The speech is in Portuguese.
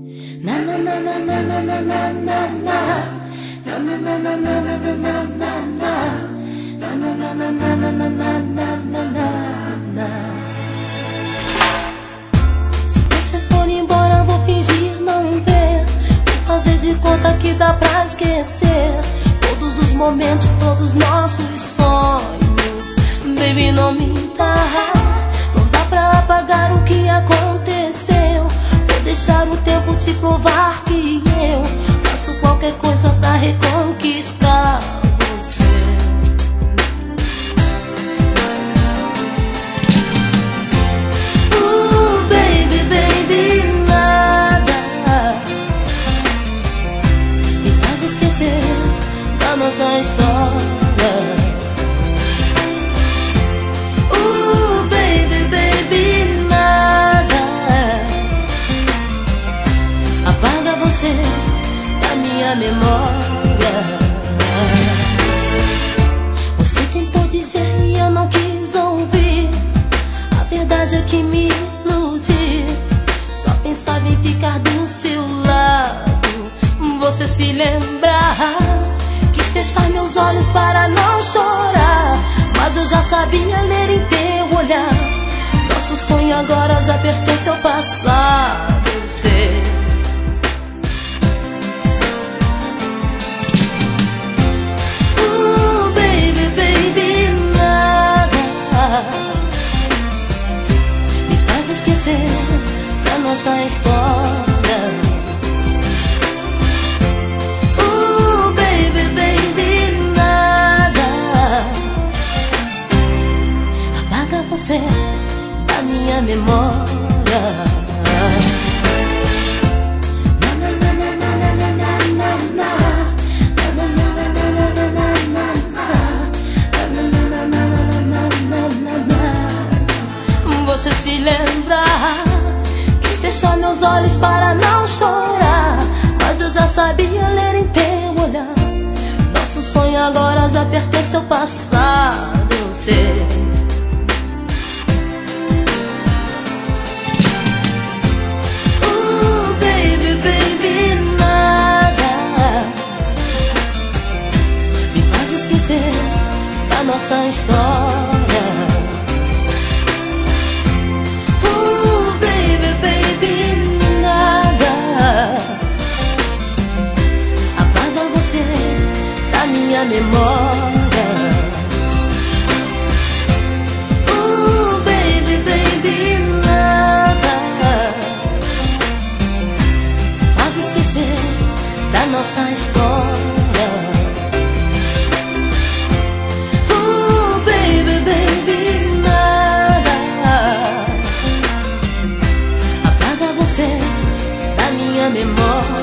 Na na na na na na na na na na. Na na na na na na na na na na. Na na na na na na na na na na. Se você for embora, vou fingir não ver. Vou fazer de conta que dá pra esquecer todos os momentos, todos nossos sonhos. Baby, não minta, não dá pra apagar o que aconteceu. Vou deixar o tempo te provar que eu faço qualquer coisa pra reconquistar você. Baby, baby, nada me faz esquecer da nossa história. Baby, baby, nada apaga você da minha memória. Você tentou dizer e eu não quis ouvir. A verdade é que me iludi. Só pensava em ficar do seu lado. Você se lembra? Quis fechar meus olhos para não chorar, mas eu já sabia ler em teu olhar. Nosso sonho agora já pertence ao passado, eu sei. Baby, baby, nada me faz esquecer da nossa história. Baby, baby, nada apaga você da minha memória. Você se lembra? Quis fechar meus olhos para não chorar, mas eu já sabia ler em teu olhar. Nosso sonho agora já pertence ao passado, eu sei. Baby, baby, nada me faz esquecer da nossa história. Baby, baby, nada apaga você da minha memória. Baby, baby, nada faz esquecer da nossa história. Baby, baby, nada apaga você da minha memória.